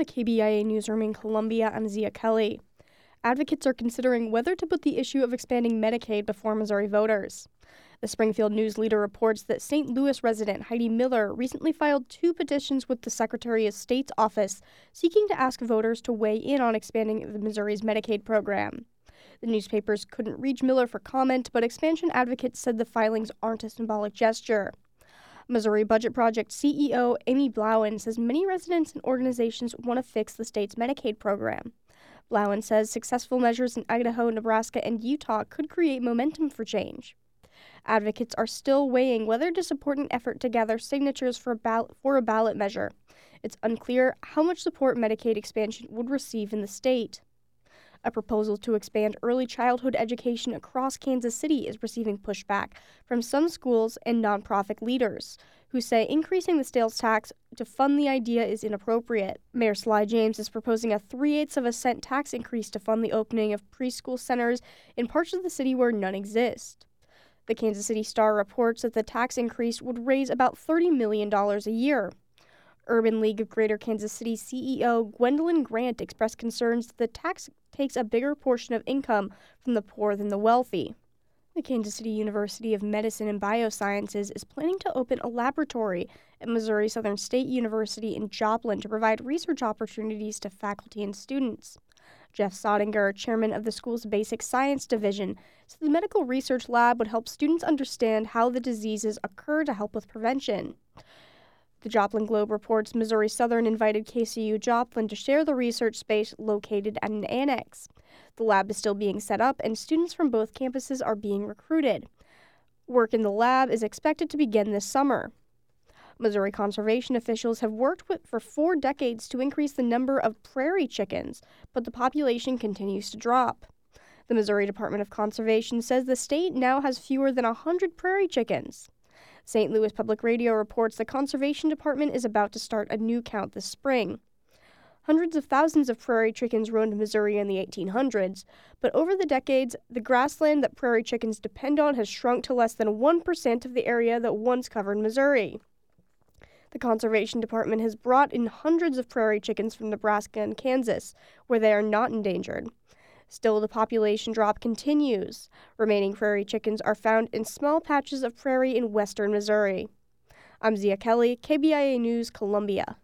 the KBIA newsroom in Columbia, I'm Zia Kelly. Advocates are considering whether to put the issue of expanding Medicaid before Missouri voters. The Springfield News Leader reports that St. Louis resident Heidi Miller recently filed 2 petitions with the Secretary of State's office seeking to ask voters to weigh in on expanding the Missouri's Medicaid program. The newspapers couldn't reach Miller for comment, but expansion advocates said the filings aren't a symbolic gesture. Missouri Budget Project CEO Amy Blauen says many residents and organizations want to fix the state's Medicaid program. Blauen says successful measures in Idaho, Nebraska, and Utah could create momentum for change. Advocates are still weighing whether to support an effort to gather signatures for a ballot measure. It's unclear how much support Medicaid expansion would receive in the state. A proposal to expand early childhood education across Kansas City is receiving pushback from some schools and nonprofit leaders, who say increasing the sales tax to fund the idea is inappropriate. Mayor Sly James is proposing a 3/8 cent tax increase to fund the opening of preschool centers in parts of the city where none exist. The Kansas City Star reports that the tax increase would raise about $30 million a year. Urban League of Greater Kansas City CEO Gwendolyn Grant expressed concerns that the tax takes a bigger portion of income from the poor than the wealthy. The Kansas City University of Medicine and Biosciences is planning to open a laboratory at Missouri Southern State University in Joplin to provide research opportunities to faculty and students. Jeff Sodinger, chairman of the school's Basic Science Division, said the medical research lab would help students understand how the diseases occur to help with prevention. The Joplin Globe reports Missouri Southern invited KCU Joplin to share the research space located at an annex. The lab is still being set up, and students from both campuses are being recruited. Work in the lab is expected to begin this summer. Missouri conservation officials have worked for 4 decades to increase the number of prairie chickens, but the population continues to drop. The Missouri Department of Conservation says the state now has fewer than 100 prairie chickens. St. Louis Public Radio reports the Conservation Department is about to start a new count this spring. Hundreds of thousands of prairie chickens roamed Missouri in the 1800s, but over the decades, the grassland that prairie chickens depend on has shrunk to less than 1% of the area that once covered Missouri. The Conservation Department has brought in hundreds of prairie chickens from Nebraska and Kansas, where they are not endangered. Still, the population drop continues. Remaining prairie chickens are found in small patches of prairie in western Missouri. I'm Zia Kelly, KBIA News, Columbia.